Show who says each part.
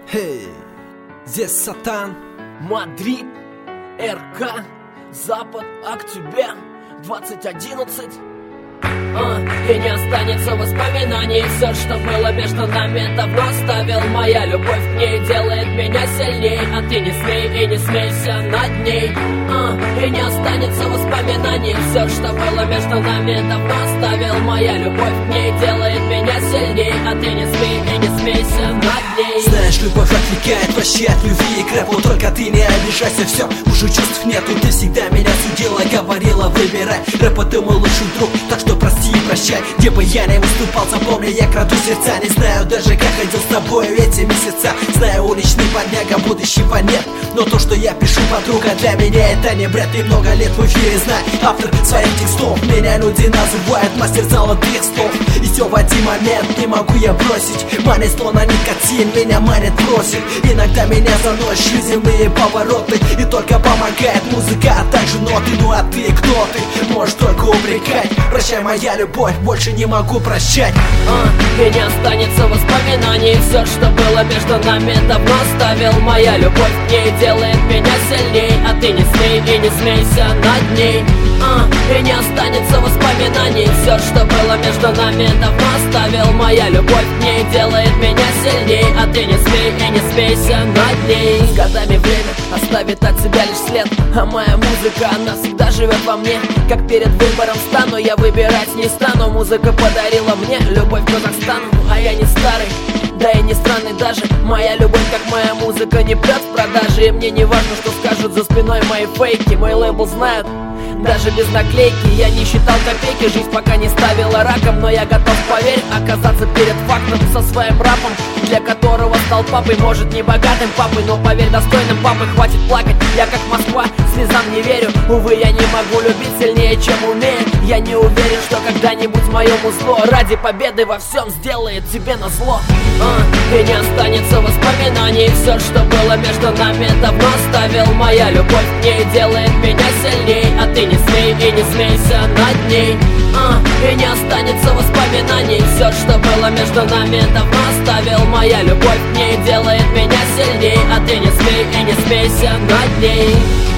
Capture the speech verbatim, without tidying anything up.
Speaker 1: Хей, здесь Сатан,
Speaker 2: Мадрид, РК, Запад, Октябрь, двадцать одиннадцать. А, и не останется воспоминаний. Все, что было между нами, давно оставил. Моя любовь к ней делает меня сильней. А ты не смей и не смейся над ней. А, и не останется воспоминаний. Все, что было между нами, давно оставил. Моя любовь к ней делает меня сильней. А ты не смей и не смейся над ней.
Speaker 1: Знаешь, любовь отвлекает вообще от любви и крэпу. Только ты не обижайся, все, уже чувств нету. Ты всегда меня судила, говорила, выбирай. Рэп — ты мой лучший друг, так что прости и прощай. Где бы я не выступал, запомни, я краду сердца. Не знаю даже, как ходил с тобою эти месяца. Знаю, уличный подняга, будущего нет. Но то, что я пишу, подруга, для меня это не бред. И много лет в эфире, знай, автор своих текстов. Меня люди называют мастер золотых слов. И все в один момент не могу я бросить. Манит словно никотин, меня манит, просит. Иногда меня заносят жизненные повороты. И только помогает музыка, а также ноты. Ну а ты кто ты? Можешь только упрекать. Прощай, моя любовь, больше не могу прощать.
Speaker 2: А, и не останется воспоминаний. Все, что было между нами, давно оставил. Моя любовь к ней делает меня сильней. А ты не смей и не смейся над ней. А, и не останется воспоминаний. Все, что было между нами, давно оставил. Моя любовь к ней делает меня сильней. А ты не смей и не смейся над ней. С годами время оставит от себя лишь след. А моя музыка, она всегда живет во мне. Как перед выбором стану, я выбирать не стану. Музыка подарила мне любовь к Казахстану. А я не старый, да и не странный даже. Моя любовь, как моя музыка, не прет в продаже. И мне не важно, что скажут за спиной мои фейки. Мой лейбл знают, даже без наклейки. Я не считал копейки, жизнь пока не ставила раком. Но я готов, поверь, оказаться перед фактом со своим рапом, для которого стал папой. Может, не богатым папой, но поверь, достойным папы. Хватит плакать, я как Москва, слезам не верю. Увы, я не могу любить сильнее, чем умею. Я не уверен, что когда-нибудь моему зло ради победы во всем сделает тебе назло. А, и не останется воспоминаний. Все, что было между нами, давно оставил. Моя любовь к ней делает меня сильней. А ты не смей и не смейся над ней. А, и не останется воспоминаний. Все, что было между нами, давно оставил. Моя любовь к ней делает меня сильней. А ты не смей и не смейся над ней.